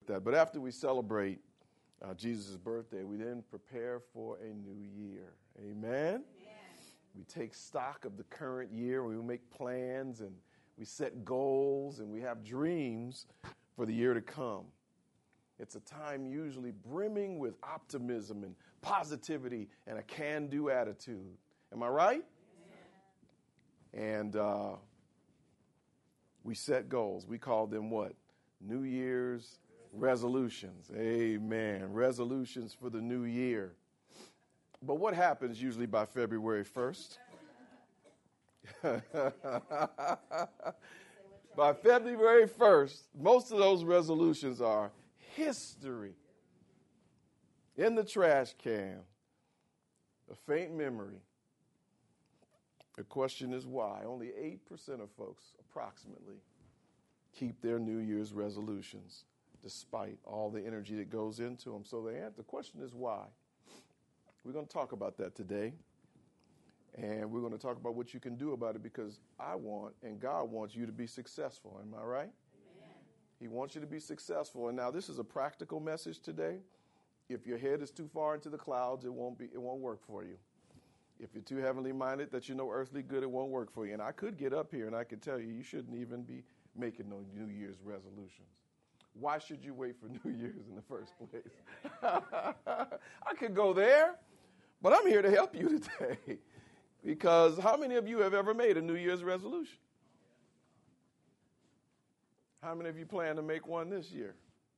that. But after we celebrate Jesus' birthday, we then prepare for a new year. Amen? We take stock of the current year. We make plans and we set goals and we have dreams for the year to come. It's a time usually brimming with optimism and positivity and a can-do attitude. Am I right? And we set goals. We call them what? New Year's resolutions. Amen. Resolutions for the new year. But what happens usually by February 1st? By February 1st, most of those resolutions are history. In the trash can. A faint memory. The question is why. Only 8% of folks, approximately, keep their New Year's resolutions, despite all the energy that goes into them. So the question is why. We're going to talk about that today. And we're going to talk about what you can do about it, because I want and God wants you to be successful. Am I right? Amen. He wants you to be successful. And now this is a practical message today. If your head is too far into the clouds, it won't work for you. If you're too heavenly minded that you know earthly good, it won't work for you. And I could get up here and I could tell you shouldn't even be making no New Year's resolutions. Why should you wait for New Year's in the first place? I could go there, but I'm here to help you today. Because how many of you have ever made a New Year's resolution? How many of you plan to make one this year?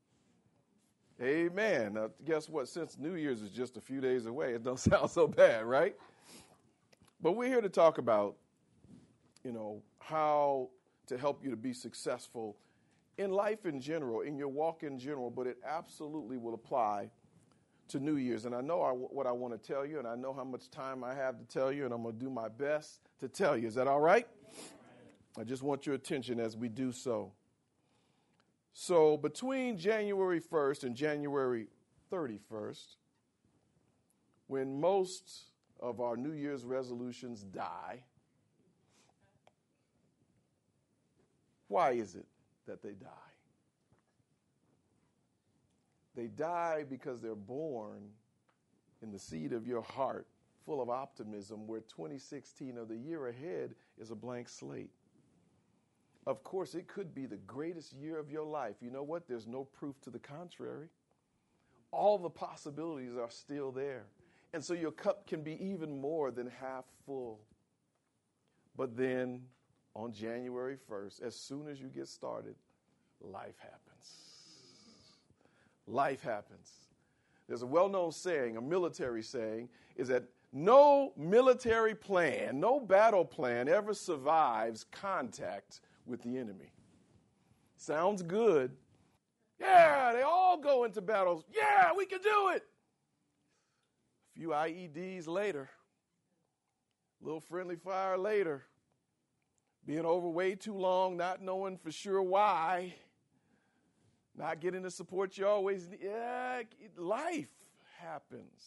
Amen. Now, guess what? Since New Year's is just a few days away, it don't sound so bad, right? But we're here to talk about, how to help you to be successful in life in general, in your walk in general, but it absolutely will apply to New Year's. And I know what I want to tell you, and I know how much time I have to tell you, and I'm going to do my best to tell you. Is that all right? I just want your attention as we do so. So between January 1st and January 31st, when most of our New Year's resolutions die, why is it that they die? They die because they're born in the seed of your heart, full of optimism, where 2016 or the year ahead is a blank slate. Of course, it could be the greatest year of your life. You know what? There's no proof to the contrary. All the possibilities are still there. And so your cup can be even more than half full. But then on January 1st, as soon as you get started, life happens. Life happens. There's a well-known saying, a military saying, is that no military plan, no battle plan ever survives contact with the enemy. Sounds good. Yeah, they all go into battles. Yeah, we can do it. A few IEDs later, a little friendly fire later, being over way too long, not knowing for sure why, not getting the support you always need. Yeah, life happens.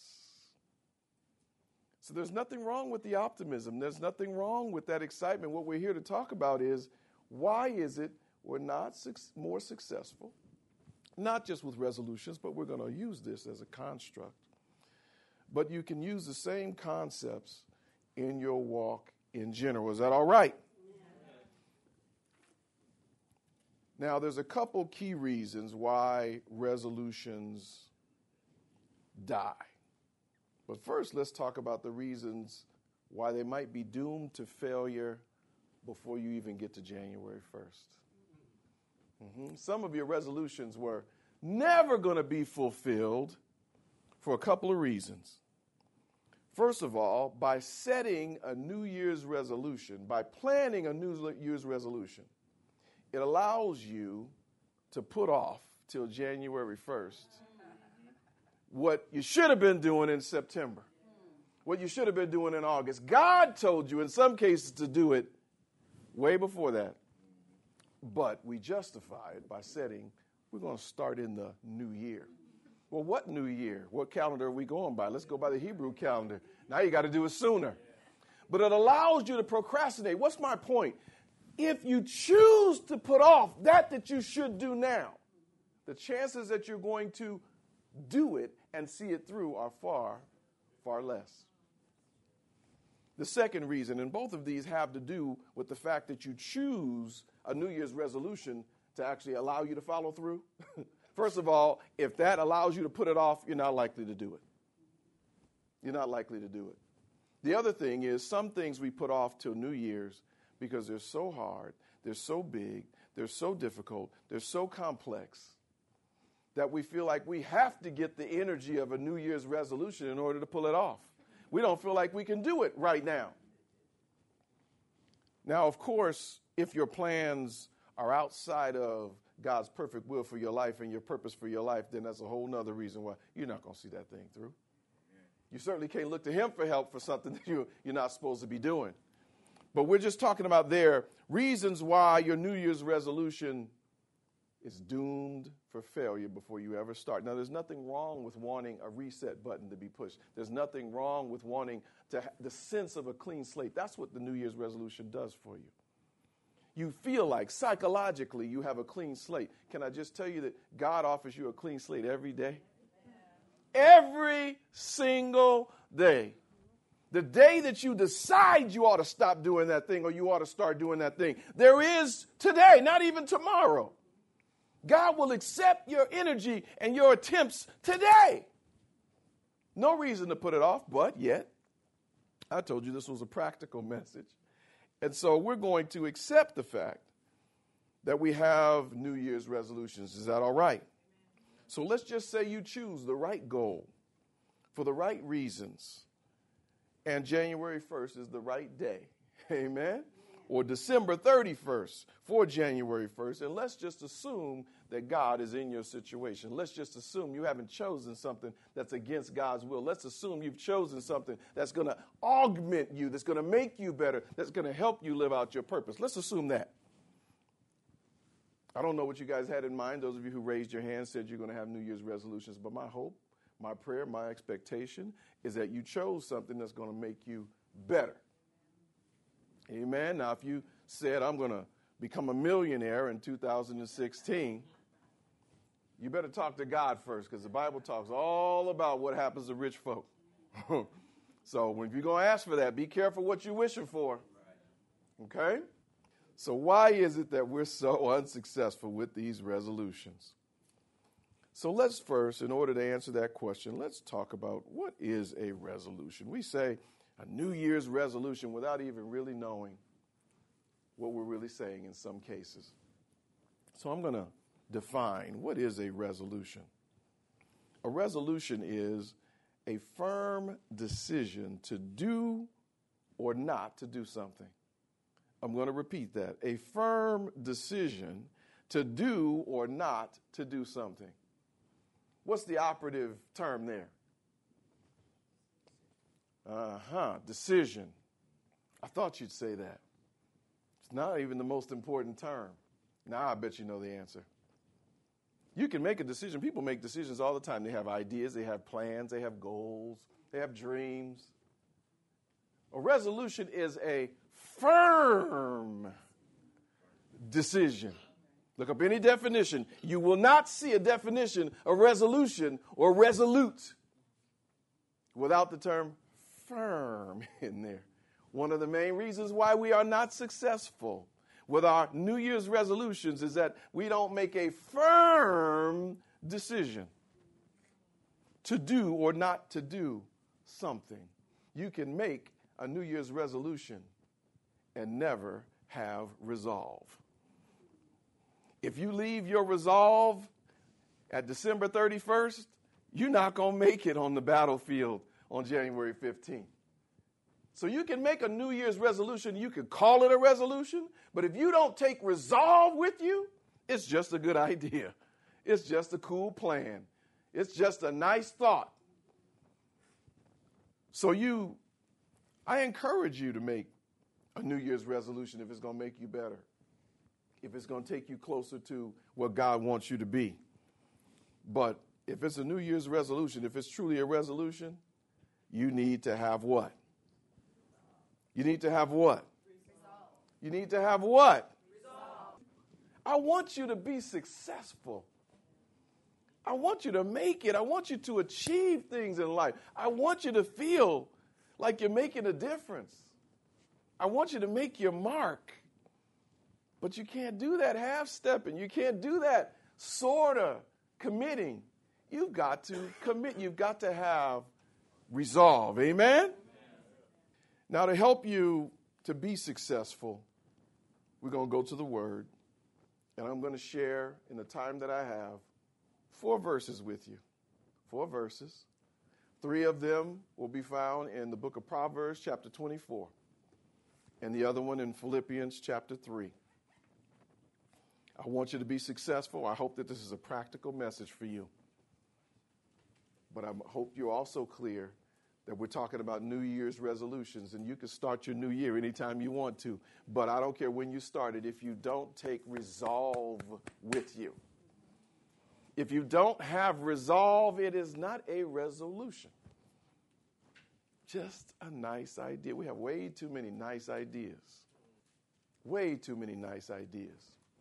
So there's nothing wrong with the optimism. There's nothing wrong with that excitement. What we're here to talk about is, why is it we're not more successful? Not just with resolutions, but we're going to use this as a construct. But you can use the same concepts in your walk in general. Is that all right? Now, there's a couple key reasons why resolutions die. But first, let's talk about the reasons why they might be doomed to failure before you even get to January 1st. Some of your resolutions were never going to be fulfilled for a couple of reasons. First of all, by setting a New Year's resolution, by planning a New Year's resolution, it allows you to put off till January 1st what you should have been doing in September, what you should have been doing in August. God told you in some cases to do it way before that, but we justify it by saying we're going to start in the new year. Well, what new year? What calendar are we going by? Let's go by the Hebrew calendar. Now you got to do it sooner. But it allows you to procrastinate. What's my point? If you choose to put off that you should do now, the chances that you're going to do it and see it through are far, far less. The second reason, and both of these have to do with the fact that you choose a New Year's resolution to actually allow you to follow through. First of all, if that allows you to put it off, you're not likely to do it. You're not likely to do it. The other thing is some things we put off till New Year's because they're so hard, they're so big, they're so difficult, they're so complex that we feel like we have to get the energy of a New Year's resolution in order to pull it off. We don't feel like we can do it right now. Now, of course, if your plans are outside of God's perfect will for your life and your purpose for your life, then that's a whole nother reason why you're not going to see that thing through. You certainly can't look to him for help for something that you're not supposed to be doing. But we're just talking about there reasons why your New Year's resolution is doomed for failure before you ever start. Now, there's nothing wrong with wanting a reset button to be pushed. There's nothing wrong with wanting the sense of a clean slate. That's what the New Year's resolution does for you. You feel like psychologically you have a clean slate. Can I just tell you that God offers you a clean slate every day? Every single day. The day that you decide you ought to stop doing that thing or you ought to start doing that thing, there is today, not even tomorrow. God will accept your energy and your attempts today. No reason to put it off, but yet, I told you this was a practical message. And so we're going to accept the fact that we have New Year's resolutions. Is that all right? So let's just say you choose the right goal for the right reasons, and January 1st is the right day. Amen? Or December 31st for January 1st, and let's just assume that God is in your situation. Let's just assume you haven't chosen something that's against God's will. Let's assume you've chosen something that's going to augment you, that's going to make you better, that's going to help you live out your purpose. Let's assume that. I don't know what you guys had in mind. Those of you who raised your hand said you're going to have New Year's resolutions, but my hope, my prayer, my expectation is that you chose something that's going to make you better. Amen. Now, if you said, I'm going to become a millionaire in 2016, you better talk to God first, because the Bible talks all about what happens to rich folk. So when you're going to ask for that, be careful what you're wishing for. Okay? So why is it that we're so unsuccessful with these resolutions? So let's first, in order to answer that question, let's talk about what is a resolution. We say a New Year's resolution without even really knowing what we're really saying in some cases. So I'm going to define what is a resolution. A resolution is a firm decision to do or not to do something. I'm going to repeat that. A firm decision to do or not to do something. What's the operative term there? Decision. I thought you'd say that. It's not even the most important term. Now I bet you know the answer. You can make a decision. People make decisions all the time. They have ideas, they have plans, they have goals, they have dreams. A resolution is a firm decision. Look up any definition. You will not see a definition of resolution or resolute without the term firm in there. One of the main reasons why we are not successful with our New Year's resolutions is that we don't make a firm decision to do or not to do something. You can make a New Year's resolution and never have resolve. If you leave your resolve at December 31st, you're not going to make it on the battlefield on January 15th. So you can make a New Year's resolution. You could call it a resolution, but if you don't take resolve with you, it's just a good idea. It's just a cool plan. It's just a nice thought. So I encourage you to make a New Year's resolution if it's going to make you better, if it's going to take you closer to what God wants you to be. But if it's a New Year's resolution, if it's truly a resolution, you need to have what? You need to have what? Resolve. You need to have what? Resolve. I want you to be successful. I want you to make it. I want you to achieve things in life. I want you to feel like you're making a difference. I want you to make your mark. But you can't do that half-stepping. You can't do that sort of committing. You've got to commit. You've got to have resolve. Amen? Now, to help you to be successful, we're going to go to the Word. And I'm going to share in the time that I have 4 verses with you. 4 verses. 3 of them will be found in the book of Proverbs, chapter 24. And the other one in Philippians, chapter 3. I want you to be successful. I hope that this is a practical message for you. But I hope you're also clear that we're talking about New Year's resolutions, and you can start your new year anytime you want to. But I don't care when you start it if you don't take resolve with you. If you don't have resolve, it is not a resolution. Just a nice idea. We have way too many nice ideas. Way too many nice ideas.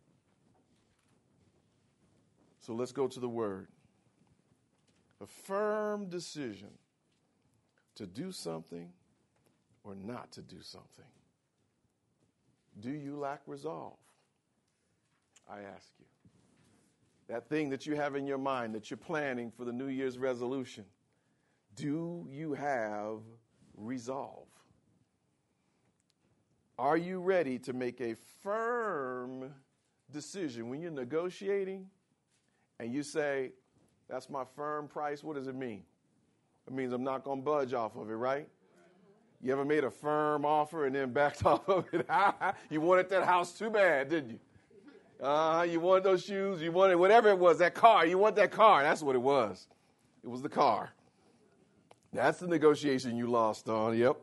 So let's go to the Word. A firm decision to do something or not to do something. Do you lack resolve? I ask you. That thing that you have in your mind that you're planning for the New Year's resolution, do you have resolve? Are you ready to make a firm decision when you're negotiating and you say, that's my firm price? What does it mean? It means I'm not going to budge off of it, right? You ever made a firm offer and then backed off of it? You wanted that house too bad, didn't you? You wanted those shoes. You wanted whatever it was, that car. You want that car. That's what it was. It was the car. That's the negotiation you lost on. Yep.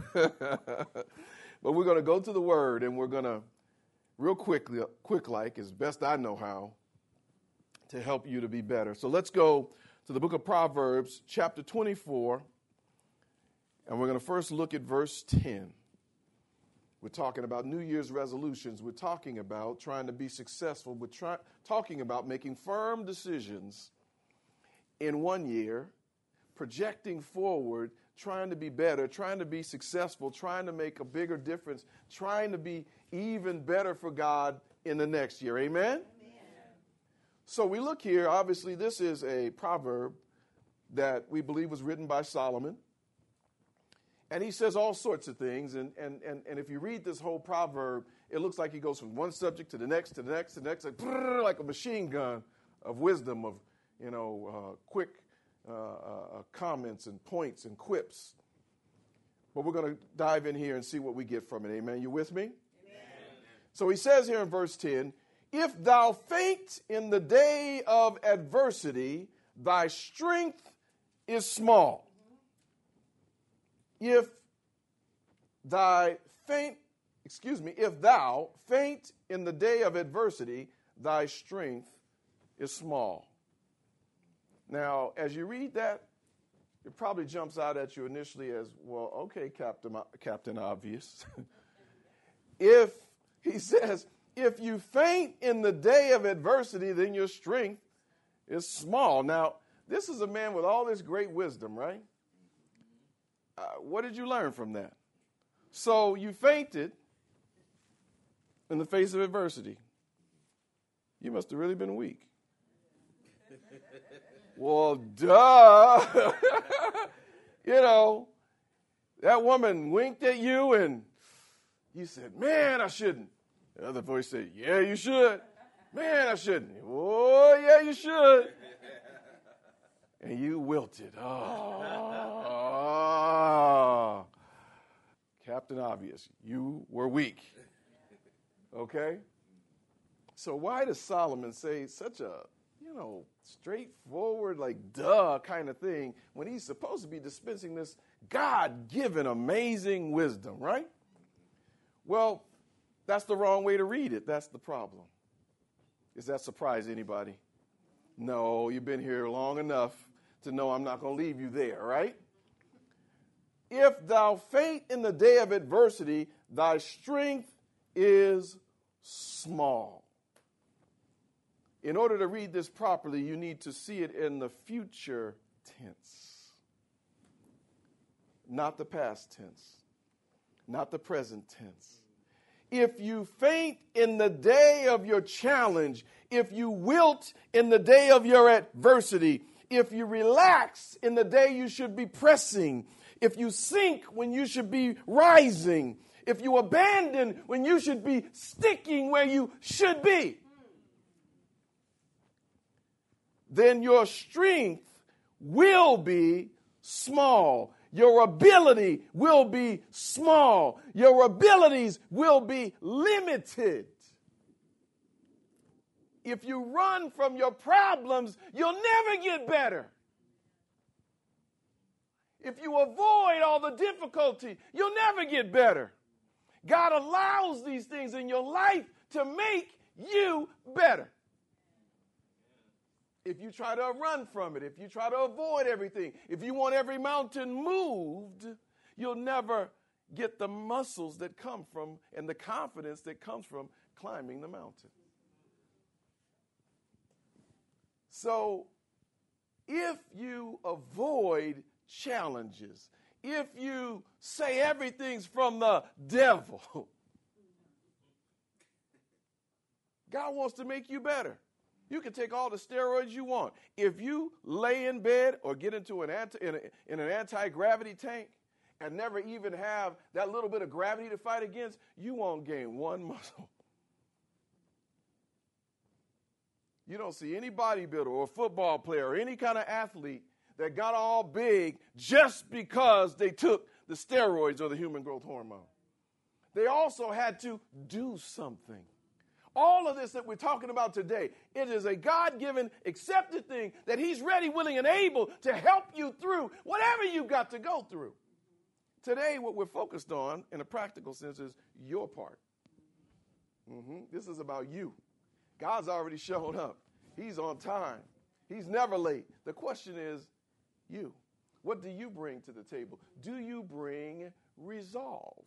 But we're going to go to the Word, and we're going to, real quick like, as best I know how, to help you to be better. So let's go to the book of Proverbs, chapter 24, and we're going to first look at verse 10. We're talking about New Year's resolutions. We're talking about trying to be successful. We're talking about making firm decisions in one year, projecting forward, trying to be better, trying to be successful, trying to make a bigger difference, trying to be even better for God in the next year. Amen? So we look here, obviously this is a proverb that we believe was written by Solomon. And he says all sorts of things. And if you read this whole proverb, it looks like he goes from one subject to the next, to the next, to the next, like a machine gun of wisdom, of, quick comments and points and quips. But we're going to dive in here and see what we get from it. Amen. You with me? Amen. So he says here in verse 10, if thou faint in the day of adversity, thy strength is small. If thou faint in the day of adversity, thy strength is small. Now, as you read that, it probably jumps out at you initially as, well, okay, Captain Obvious. He says, if you faint in the day of adversity, then your strength is small. Now, this is a man with all this great wisdom, right? What did you learn from that? So you fainted in the face of adversity. You must have really been weak. Well, duh. That woman winked at you and you said, man, I shouldn't. The other voice said, yeah, you should. Man, I shouldn't. Oh, yeah, you should. And you wilted. Oh. Captain Obvious, you were weak. Okay? So why does Solomon say such a, straightforward, like, duh kind of thing when he's supposed to be dispensing this God-given amazing wisdom, right? Well, that's the wrong way to read it. That's the problem. Does that surprise anybody? No, you've been here long enough to know I'm not going to leave you there, right? If thou faint in the day of adversity, thy strength is small. In order to read this properly, you need to see it in the future tense, not the past tense, not the present tense. If you faint in the day of your challenge, if you wilt in the day of your adversity, if you relax in the day you should be pressing, if you sink when you should be rising, if you abandon when you should be sticking where you should be, then your strength will be small. Your ability will be small. Your abilities will be limited. If you run from your problems, you'll never get better. If you avoid all the difficulty, you'll never get better. God allows these things in your life to make you better. If you try to run from it, if you try to avoid everything, if you want every mountain moved, you'll never get the muscles that come from and the confidence that comes from climbing the mountain. So if you avoid challenges, if you say everything's from the devil, God wants to make you better. You can take all the steroids you want. If you lay in bed or get into an anti-gravity tank and never even have that little bit of gravity to fight against, you won't gain one muscle. You don't see any bodybuilder or football player or any kind of athlete that got all big just because they took the steroids or the human growth hormone. They also had to do something. All of this that we're talking about today, it is a God-given, accepted thing that he's ready, willing, and able to help you through whatever you've got to go through. Today, what we're focused on, in a practical sense, is your part. This is about you. God's already shown up. He's on time. He's never late. The question is, you. What do you bring to the table? Do you bring resolve?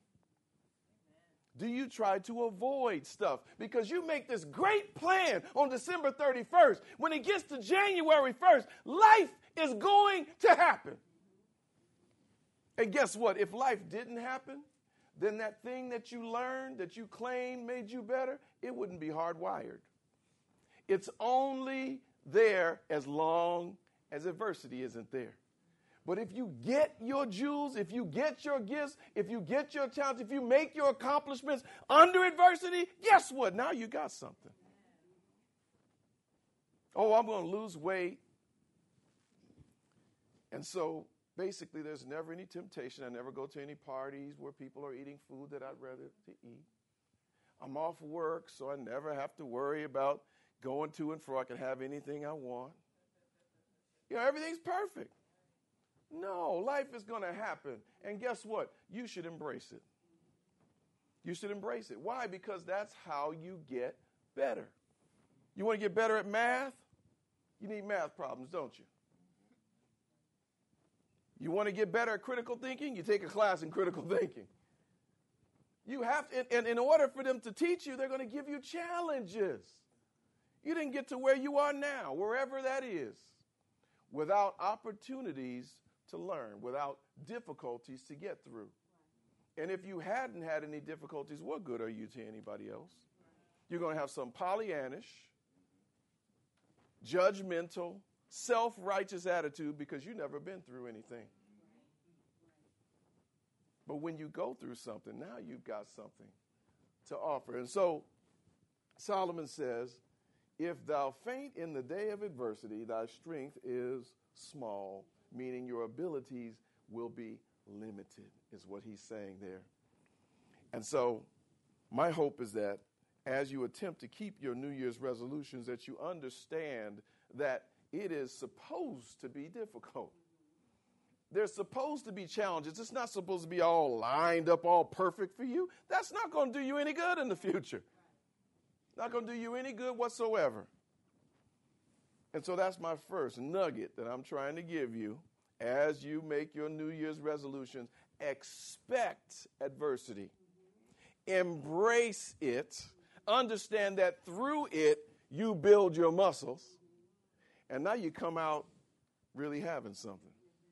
Do you try to avoid stuff? Because you make this great plan on December 31st. When it gets to January 1st, life is going to happen. And guess what? If life didn't happen, then that thing that you learned, that you claimed made you better, it wouldn't be hardwired. It's only there as long as adversity isn't there. But if you get your jewels, if you get your gifts, if you get your talents, if you make your accomplishments under adversity, guess what? Now you got something. Oh, I'm going to lose weight. And so basically there's never any temptation. I never go to any parties where people are eating food that I'd rather to eat. I'm off work, so I never have to worry about going to and fro. I can have anything I want. You know, everything's perfect. No, life is going to happen. And guess what? You should embrace it. You should embrace it. Why? Because that's how you get better. You want to get better at math? You need math problems, don't you? You want to get better at critical thinking? You take a class in critical thinking. You have to, and in order for them to teach you, they're going to give you challenges. You didn't get to where you are now, wherever that is, without opportunities to learn, without difficulties to get through. And if you hadn't had any difficulties, what good are you to anybody else? You're going to have some Pollyannish, judgmental, self-righteous attitude because you've never been through anything. But when you go through something, now you've got something to offer. And so Solomon says, if thou faint in the day of adversity, thy strength is small, meaning your abilities will be limited, is what he's saying there. And so my hope is that as you attempt to keep your New Year's resolutions, that you understand that it is supposed to be difficult. There's supposed to be challenges. It's not supposed to be all lined up, all perfect for you. That's not going to do you any good in the future. Not going to do you any good whatsoever. And so that's my first nugget that I'm trying to give you as you make your New Year's resolutions. Expect adversity. Embrace it. Understand that through it, you build your muscles, and now you come out really having something.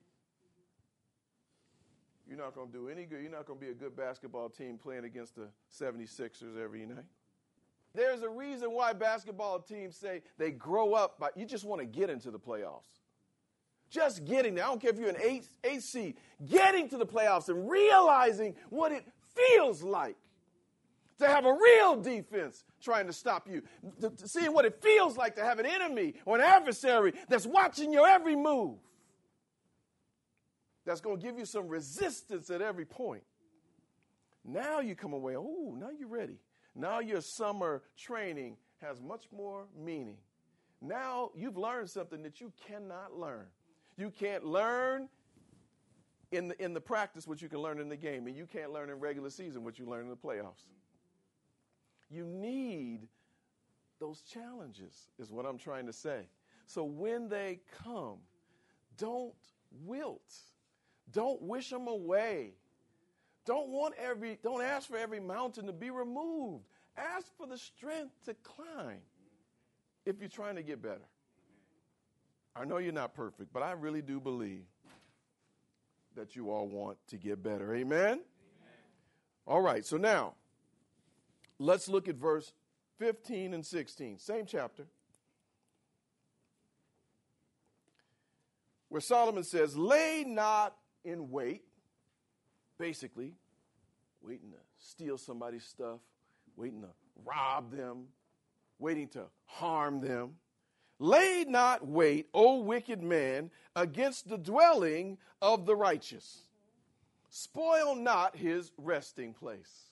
You're not going to do any good. You're not going to be a good basketball team playing against the 76ers every night. There's a reason why basketball teams say they grow up, but you just want to get into the playoffs. Just getting there. I don't care if you're an 8 seed. Getting to the playoffs and realizing what it feels like to have a real defense trying to stop you. Seeing what it feels like to have an enemy or an adversary that's watching your every move. That's going to give you some resistance at every point. Now you come away, oh, now you're ready. Now your summer training has much more meaning. Now you've learned something that you cannot learn. You can't learn in the practice what you can learn in the game, and you can't learn in regular season what you learn in the playoffs. You need those challenges, is what I'm trying to say. So when they come, don't wilt. Don't wish them away. Don't ask for every mountain to be removed. Ask for the strength to climb if you're trying to get better. I know you're not perfect, but I really do believe that you all want to get better. Amen? Amen. All right, so now let's look at verse 15 and 16, same chapter, where Solomon says, lay not in wait, basically waiting to steal somebody's stuff, waiting to rob them, waiting to harm them. Lay not wait, O wicked man, against the dwelling of the righteous. Spoil not his resting place.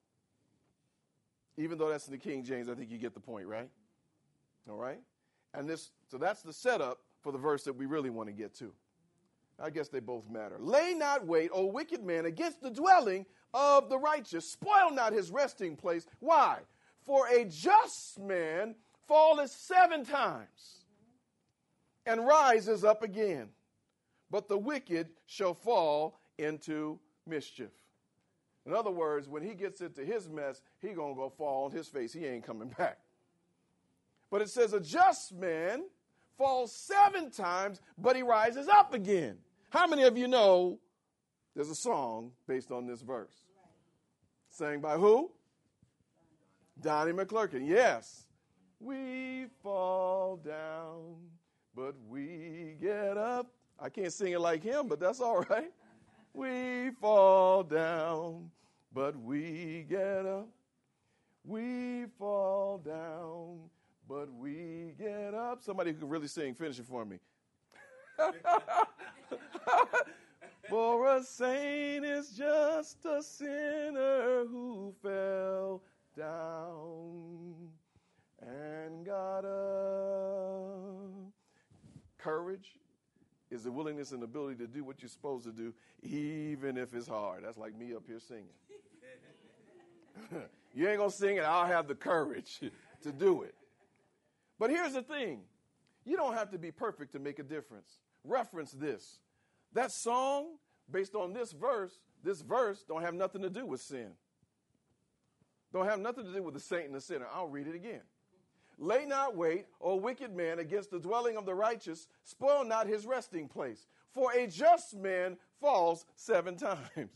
Even though that's in the King James, I think you get the point, right? All right? So that's the setup for the verse that we really want to get to. I guess they both matter. Lay not wait, O wicked man, against the dwelling of the righteous. Spoil not his resting place. Why? For a just man falleth 7 times and rises up again. But the wicked shall fall into mischief. In other words, when he gets into his mess, he going to go fall on his face. He ain't coming back. But it says a just man falls 7 times, but he rises up again. How many of you know there's a song based on this verse? Sang by who? Donnie McClurkin. Yes. We fall down, but we get up. I can't sing it like him, but that's all right. We fall down, but we get up. We fall down, but we get up. Somebody who can really sing, finish it for me. For a saint is just a sinner who fell down and got up. Courage is the willingness and ability to do what you're supposed to do, even if it's hard. That's like me up here singing. You ain't going to sing it, I'll have the courage to do it. But here's the thing. You don't have to be perfect to make a difference. Reference this. That song, based on this verse don't have nothing to do with sin. Don't have nothing to do with the saint and the sinner. I'll read it again. Lay not wait, O wicked man, against the dwelling of the righteous. Spoil not his resting place. For a just man falls 7 times.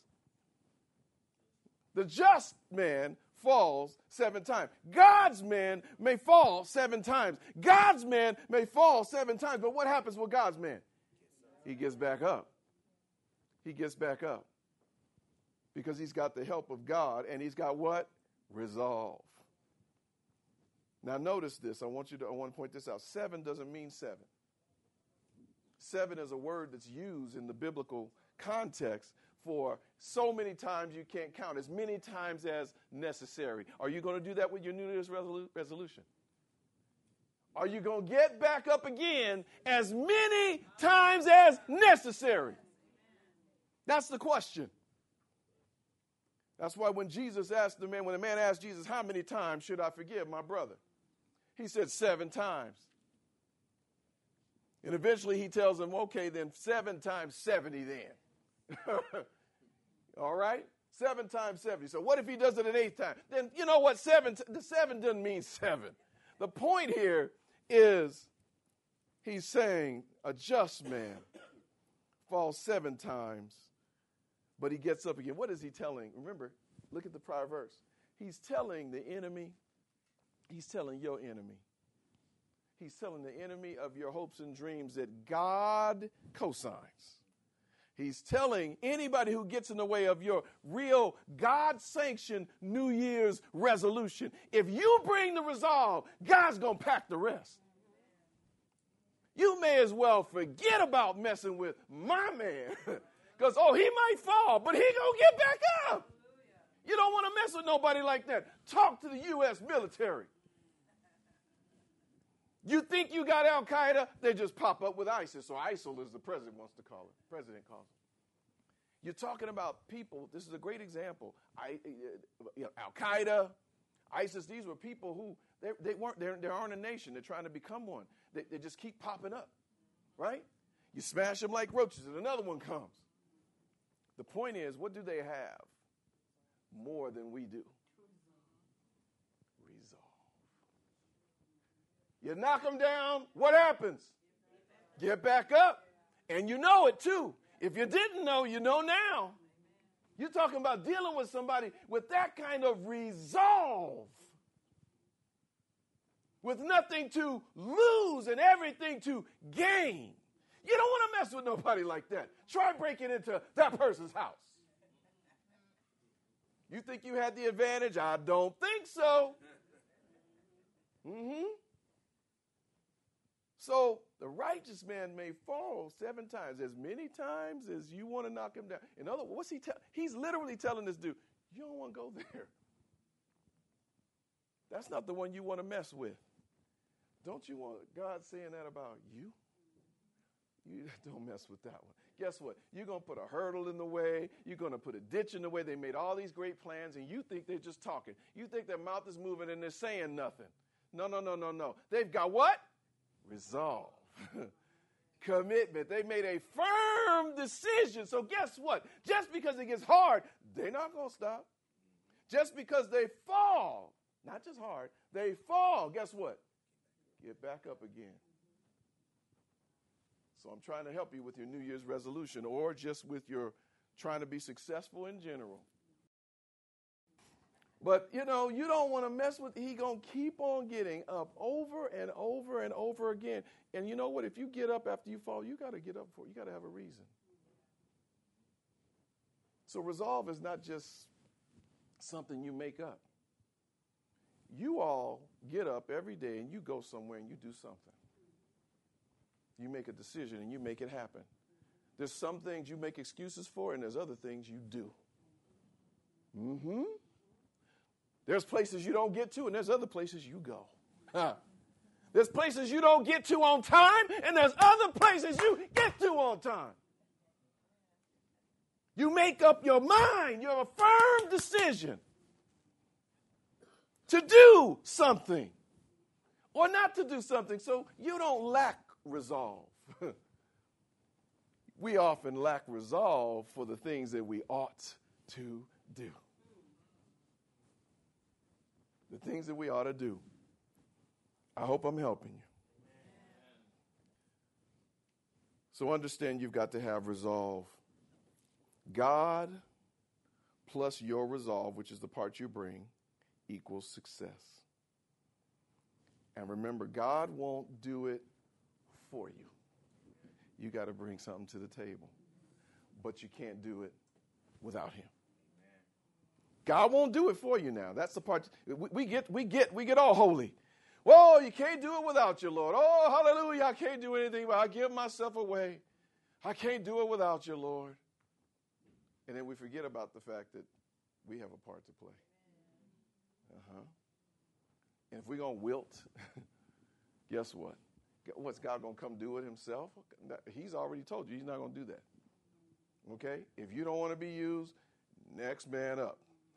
The just man falls 7 times. God's man may fall 7 times. God's man may fall 7 times. But what happens with God's man? He gets back up. He gets back up. Because he's got the help of God, and he's got what? Resolve. Now notice this. I want to point this out. 7 doesn't mean 7. 7 is a word that's used in the biblical context for so many times you can't count, as many times as necessary. Are you going to do that with your New Year's resolution? Are you going to get back up again as many times as necessary? That's the question. That's why when the man asked Jesus, how many times should I forgive my brother? He said 7 times. And eventually he tells him, okay, then 7 times 70 then. All right? 7 times 70. So what if he does it an 8th time? Then you know what? The 7 doesn't mean 7. The point here is he's saying a just man falls 7 times, but he gets up again. What is he telling? Remember, look at the prior verse. He's telling the enemy, he's telling your enemy, he's telling the enemy of your hopes and dreams that God cosigns. He's telling anybody who gets in the way of your real God-sanctioned New Year's resolution, if you bring the resolve, God's going to pack the rest. You may as well forget about messing with my man. Because, he might fall, but he going to get back up. You don't want to mess with nobody like that. Talk to the U.S. military. You think you got Al-Qaeda, they just pop up with ISIS, or ISIL as the president wants to call it. President calls it. You're talking about people, this is a great example. Al-Qaeda, ISIS, these were people who, they aren't a nation. They're trying to become one. They just keep popping up, right? You smash them like roaches and another one comes. The point is, what do they have more than we do? You knock them down, what happens? Get back up. And you know it too. If you didn't know, you know now. You're talking about dealing with somebody with that kind of resolve. With nothing to lose and everything to gain. You don't want to mess with nobody like that. Try breaking into that person's house. You think you had the advantage? I don't think so. So the righteous man may fall 7 times, as many times as you want to knock him down. In other words, what's he telling? He's literally telling this dude, you don't want to go there. That's not the one you want to mess with. Don't you want God saying that about you? You don't mess with that one. Guess what? You're going to put a hurdle in the way. You're going to put a ditch in the way. They made all these great plans, and you think they're just talking. You think their mouth is moving and they're saying nothing. No. They've got what? Resolve. Commitment. They made a firm decision. So guess what? Just because it gets hard, they're not going to stop. Just because they fall, not just hard, they fall, guess what? Get back up again. So I'm trying to help you with your New Year's resolution or just with your trying to be successful in general. But, you don't want to mess with, he going to keep on getting up over and over and over again. And you know what? If you get up after you fall, you got to get up for it. You got to have a reason. So resolve is not just something you make up. You all get up every day and you go somewhere and you do something. You make a decision and you make it happen. There's some things you make excuses for and there's other things you do. There's places you don't get to, and there's other places you go. There's places you don't get to on time, and there's other places you get to on time. You make up your mind. You have a firm decision to do something or not to do something, so you don't lack resolve. We often lack resolve for the things that we ought to do. The things that we ought to do. I hope I'm helping you. So understand you've got to have resolve. God plus your resolve, which is the part you bring, equals success. And remember, God won't do it for you. You got to bring something to the table. But you can't do it without him. God won't do it for you now. That's the part we get all holy. Whoa, you can't do it without you, Lord. Oh, hallelujah, I can't do anything, but I give myself away. I can't do it without you, Lord. And then we forget about the fact that we have a part to play. And if we're going to wilt, guess what? What's God going to come do it himself? He's already told you he's not going to do that. Okay? If you don't want to be used, next man up.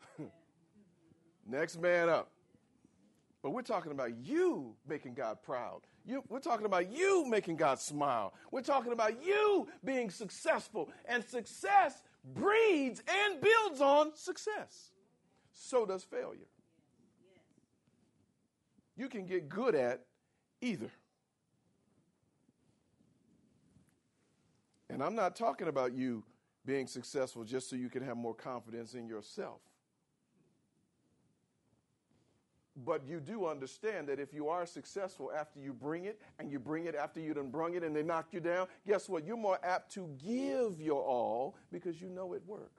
Next man up. But we're talking about you making God proud. We're talking about you making God smile. We're talking about you being successful. And success breeds and builds on success. So does failure. You can get good at either. And I'm not talking about you being successful just so you can have more confidence in yourself. But you do understand that if you are successful after you bring it, and you bring it after you done brung it and they knock you down, guess what? You're more apt to give your all because you know it works.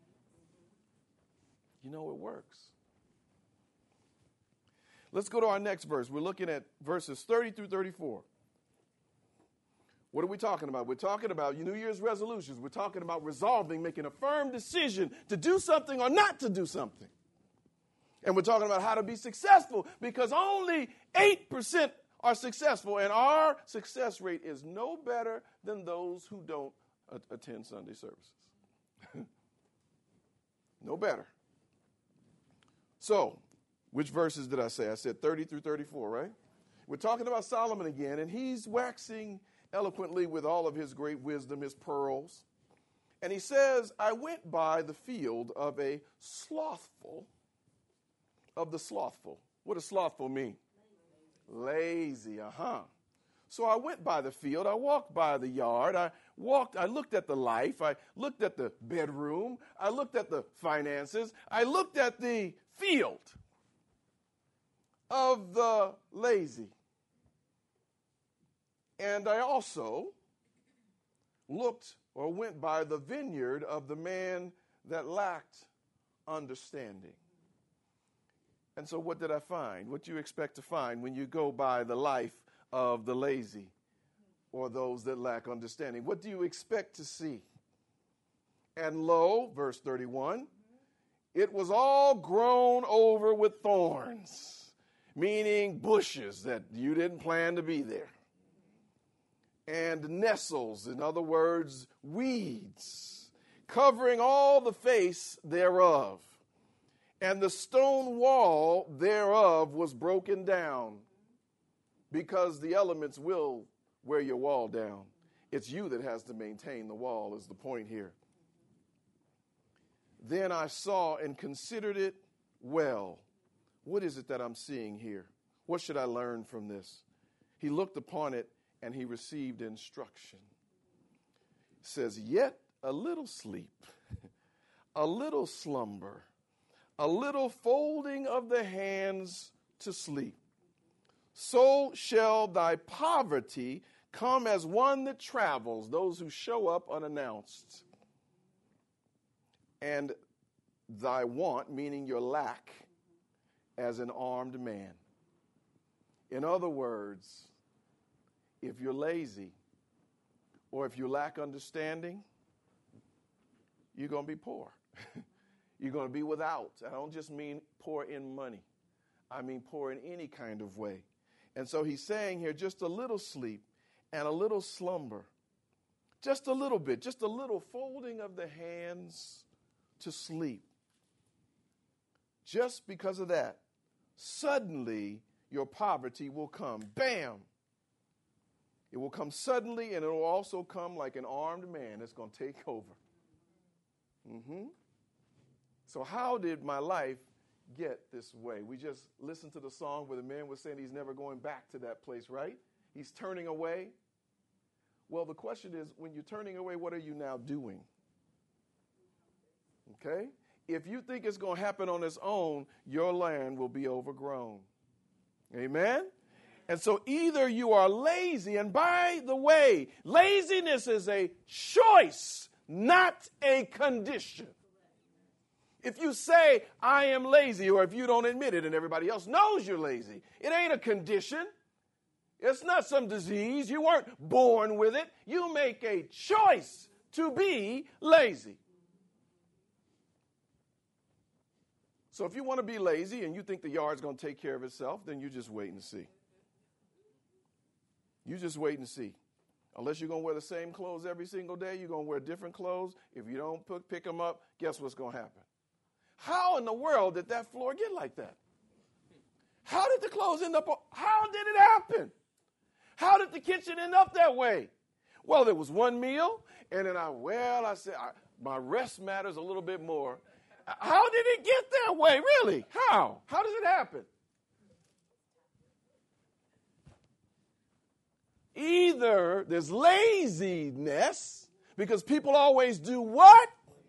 You know it works. Let's go to our next verse. We're looking at verses 30 through 34. What are we talking about? We're talking about New Year's resolutions. We're talking about resolving, making a firm decision to do something or not to do something. And we're talking about how to be successful because only 8% are successful, and our success rate is no better than those who don't attend Sunday services. No better. So, which verses did I say? I said 30 through 34, right? We're talking about Solomon again, and he's waxing eloquently with all of his great wisdom, his pearls. And he says, I went by the field of the slothful. What does slothful mean? Lazy, So I went by the field, I walked by the yard, I looked at the life, I looked at the bedroom, I looked at the finances, I looked at the field of the lazy. And I also went by the vineyard of the man that lacked understanding. And so what did I find? What do you expect to find when you go by the life of the lazy or those that lack understanding? What do you expect to see? And lo, verse 31, it was all grown over with thorns, meaning bushes that you didn't plan to be there. And nettles, in other words, weeds, covering all the face thereof. And the stone wall thereof was broken down, because the elements will wear your wall down. It's you that has to maintain the wall, is the point here. Then I saw and considered it well. What is it that I'm seeing here? What should I learn from this? He looked upon it and he received instruction. It says, yet a little sleep, a little slumber, a little folding of the hands to sleep. So shall thy poverty come as one that travels, those who show up unannounced. And thy want, meaning your lack, as an armed man. In other words, if you're lazy or if you lack understanding, you're going to be poor. You're going to be without. I don't just mean poor in money. I mean poor in any kind of way. And so he's saying here, just a little sleep and a little slumber. Just a little bit, just a little folding of the hands to sleep. Just because of that, suddenly your poverty will come. Bam! It will come suddenly, and it will also come like an armed man that's going to take over. So how did my life get this way? We just listened to the song where the man was saying he's never going back to that place, right? He's turning away. Well, the question is, when you're turning away, what are you now doing? Okay? If you think it's going to happen on its own, your land will be overgrown. Amen? And so either you are lazy, and by the way, laziness is a choice, not a condition. If you say, I am lazy, or if you don't admit it and everybody else knows you're lazy, it ain't a condition. It's not some disease. You weren't born with it. You make a choice to be lazy. So if you want to be lazy and you think the yard's going to take care of itself, then you just wait and see. You just wait and see. Unless you're going to wear the same clothes every single day, you're going to wear different clothes. If you don't pick them up, guess what's going to happen? How in the world did that floor get like that? How did the clothes end up? How did it happen? How did the kitchen end up that way? Well, there was one meal, and then I said, my rest matters a little bit more. How did it get that way, really? How? How does it happen? Either there's laziness, because people always do what?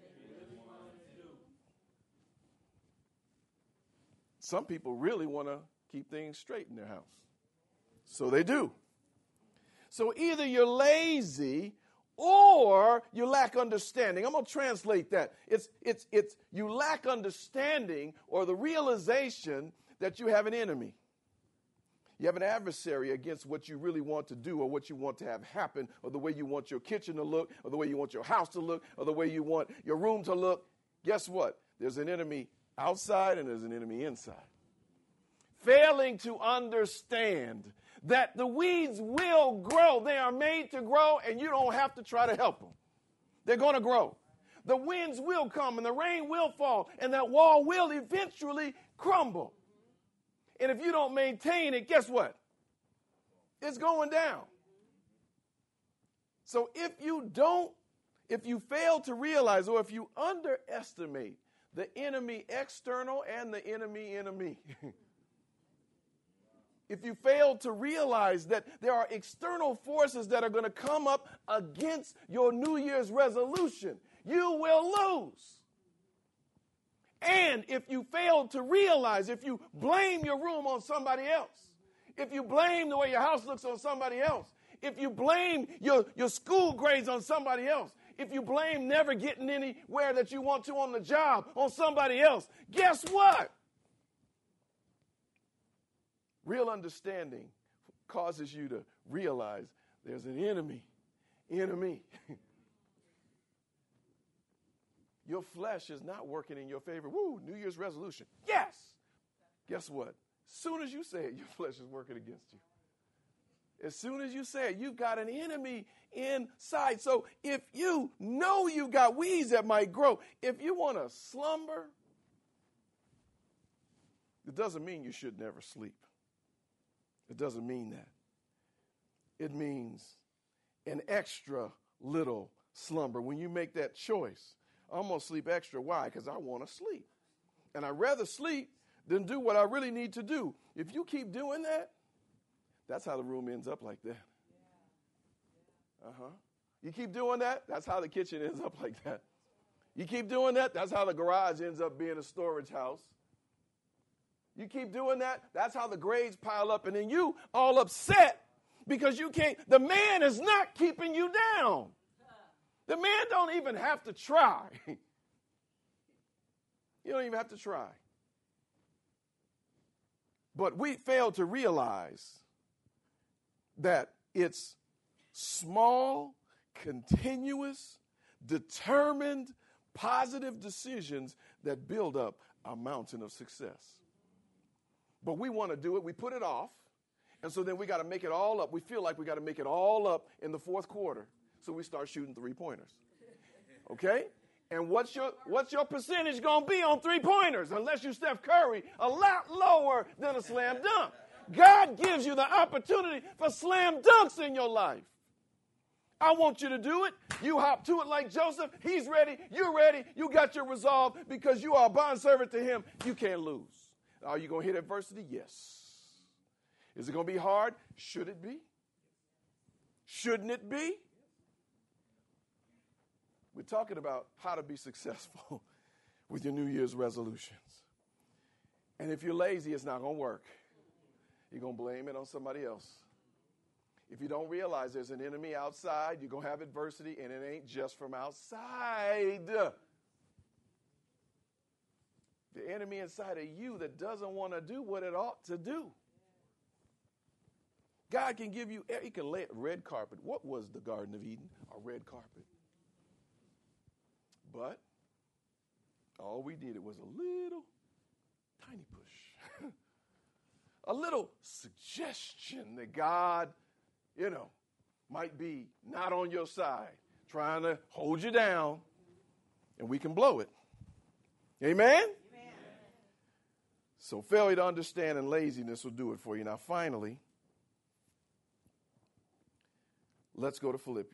Some people really want to keep things straight in their house. So they do. So either you're lazy or you lack understanding. I'm going to translate that. It's you lack understanding or the realization that you have an enemy. You have an adversary against what you really want to do or what you want to have happen or the way you want your kitchen to look or the way you want your house to look or the way you want your room to look. Guess what? There's an enemy outside and there's an enemy inside. Failing to understand that the weeds will grow. They are made to grow, and you don't have to try to help them. They're going to grow. The winds will come, and the rain will fall, and that wall will eventually crumble. And if you don't maintain it, guess what? It's going down. So if you fail to realize, or if you underestimate the enemy external and the enemy, if you fail to realize that there are external forces that are going to come up against your New Year's resolution, you will lose. And if you fail to realize, if you blame your room on somebody else, if you blame the way your house looks on somebody else, if you blame your school grades on somebody else, if you blame never getting anywhere that you want to on the job on somebody else, guess what? Real understanding causes you to realize there's an enemy. Your flesh is not working in your favor. Woo, New Year's resolution. Yes. Guess what? As soon as you say it, your flesh is working against you. As soon as you say it, you've got an enemy inside. So if you know you got weeds that might grow, if you want to slumber, it doesn't mean you should never sleep. It doesn't mean that. It means an extra little slumber. When you make that choice, I'm going to sleep extra. Why? Because I want to sleep. And I'd rather sleep than do what I really need to do. If you keep doing that, that's how the room ends up like that. You keep doing that, that's how the kitchen ends up like that. You keep doing that, that's how the garage ends up being a storage house. You keep doing that, that's how the grades pile up, and then you all upset because you can't. The man is not keeping you down. The man don't even have to try. You don't even have to try. But we fail to realize that it's small, continuous, determined, positive decisions that build up a mountain of success. But we want to do it. We put it off. And so then we got to make it all up. We feel like we got to make it all up in the fourth quarter. So we start shooting three-pointers. Okay? And what's your percentage going to be on three-pointers? Unless you Steph Curry, a lot lower than a slam dunk. God gives you the opportunity for slam dunks in your life. I want you to do it. You hop to it like Joseph. He's ready. You're ready. You got your resolve because you are a bondservant to him. You can't lose. Are you going to hit adversity? Yes. Is it going to be hard? Should it be? Shouldn't it be? We're talking about how to be successful with your New Year's resolutions. And if you're lazy, it's not going to work. You're going to blame it on somebody else. If you don't realize there's an enemy outside, you're going to have adversity, and it ain't just from outside. The enemy inside of you that doesn't want to do what it ought to do. God can give you, he can lay a red carpet. What was the Garden of Eden? A red carpet. But all we needed was a little tiny push. A little suggestion that God, might be not on your side, trying to hold you down, and we can blow it. Amen? So failure to understand and laziness will do it for you. Now, finally, let's go to Philippians.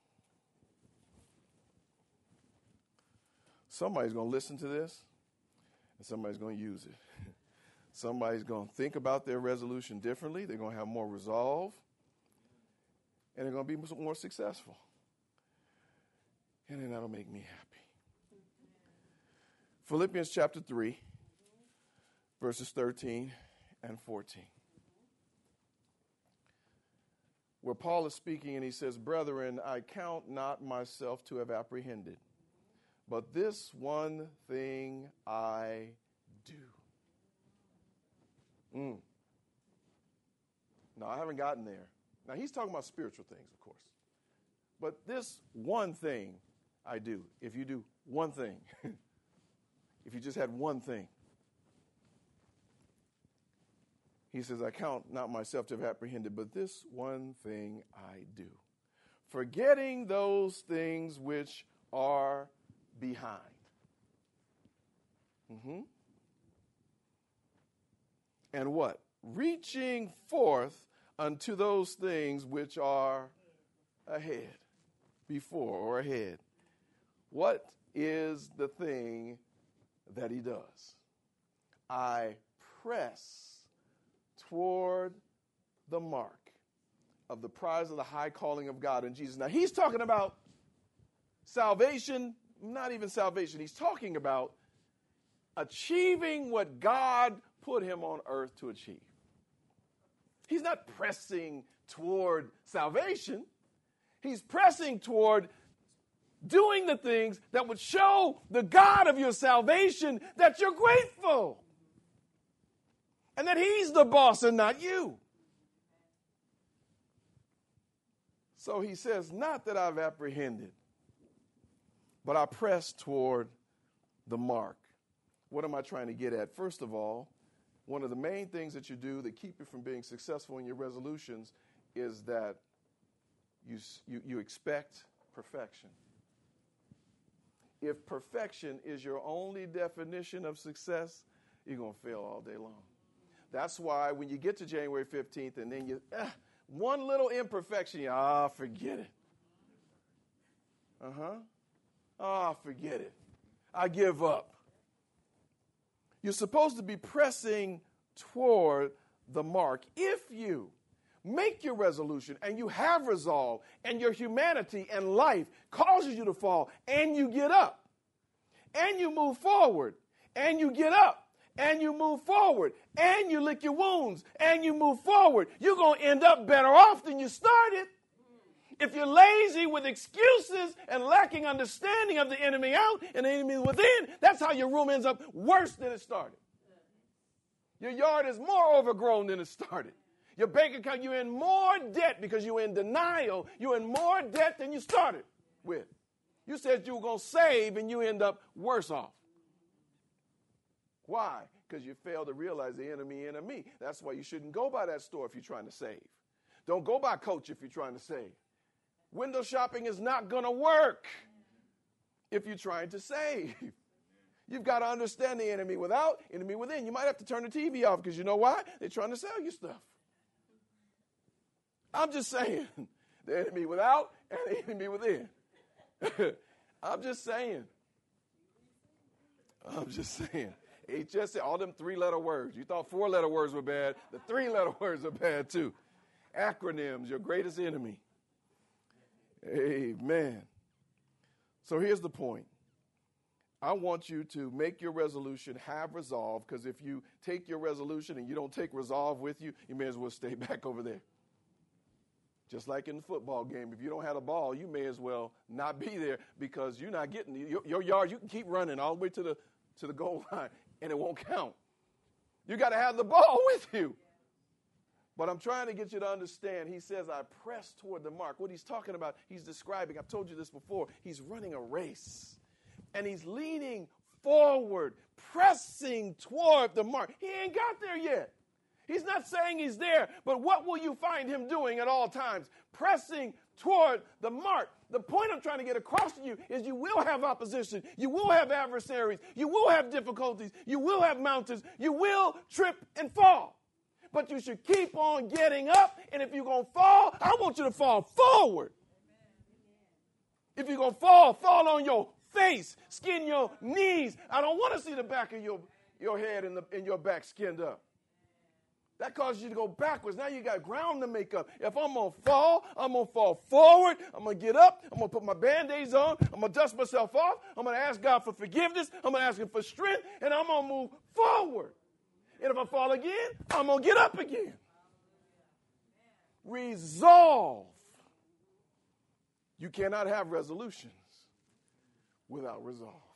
Somebody's going to listen to this, and somebody's going to use it. Somebody's going to think about their resolution differently. They're going to have more resolve. and they're going to be more successful. And then that'll make me happy. Philippians chapter 3, verses 13 and 14. Where Paul is speaking and he says, "Brethren, I count not myself to have apprehended, but this one thing I do." No, I haven't gotten there. Now, he's talking about spiritual things, of course. But this one thing I do, if you do one thing, if you just had one thing, he says, "I count not myself to have apprehended, but this one thing I do, forgetting those things which are behind." And what? Reaching forth unto those things which are ahead, before or ahead. What is the thing that he does? I press toward the mark of the prize of the high calling of God in Jesus. Now, he's talking about salvation, not even salvation. He's talking about achieving what God put him on earth to achieve. He's not pressing toward salvation. He's pressing toward doing the things that would show the God of your salvation that you're grateful and that he's the boss and not you. So he says, not that I've apprehended, but I press toward the mark. What am I trying to get at? First of all, one of the main things that you do that keep you from being successful in your resolutions is that you expect perfection. If perfection is your only definition of success, you're going to fail all day long. That's why when you get to January 15th and then one little imperfection, forget it. Forget it. I give up. You're supposed to be pressing toward the mark. If you make your resolution and you have resolve and your humanity and life causes you to fall and you get up and you move forward and you get up and you move forward and you lick your wounds and you move forward, you're going to end up better off than you started. If you're lazy with excuses and lacking understanding of the enemy out and the enemy within, that's how your room ends up worse than it started. Your yard is more overgrown than it started. Your bank account, you're in more debt because you're in denial. You're in more debt than you started with. You said you were going to save and you end up worse off. Why? Because you failed to realize the enemy in me. That's why you shouldn't go by that store if you're trying to save. Don't go by Coach if you're trying to save. Window shopping is not going to work if you're trying to save. You've got to understand the enemy without, enemy within. You might have to turn the TV off because you know why? They're trying to sell you stuff. I'm just saying, the enemy without and the enemy within. I'm just saying. HSA, all them 3-letter words. You thought 4-letter words were bad. The 3-letter words are bad too. Acronyms, your greatest enemy. Amen. So here's the point. I want you to make your resolution, have resolve, because if you take your resolution and you don't take resolve with you, you may as well stay back over there. Just like in the football game, if you don't have a ball, you may as well not be there because you're not getting your yard. You can keep running all the way to the goal line, and it won't count. You got to have the ball with you. But I'm trying to get you to understand. He says, I press toward the mark. What he's talking about, he's describing, I've told you this before, he's running a race. And he's leaning forward, pressing toward the mark. He ain't got there yet. He's not saying he's there, but what will you find him doing at all times? Pressing toward the mark. The point I'm trying to get across to you is you will have opposition. You will have adversaries. You will have difficulties. You will have mountains. You will trip and fall. But you should keep on getting up, and if you're going to fall, I want you to fall forward. If you're going to fall on your face, skin your knees. I don't want to see the back of your head and your back skinned up. That causes you to go backwards. Now you got ground to make up. If I'm going to fall, I'm going to fall forward. I'm going to get up. I'm going to put my Band-Aids on. I'm going to dust myself off. I'm going to ask God for forgiveness. I'm going to ask him for strength. And I'm going to move forward. And if I fall again, I'm going to get up again. Resolve. You cannot have resolutions without resolve.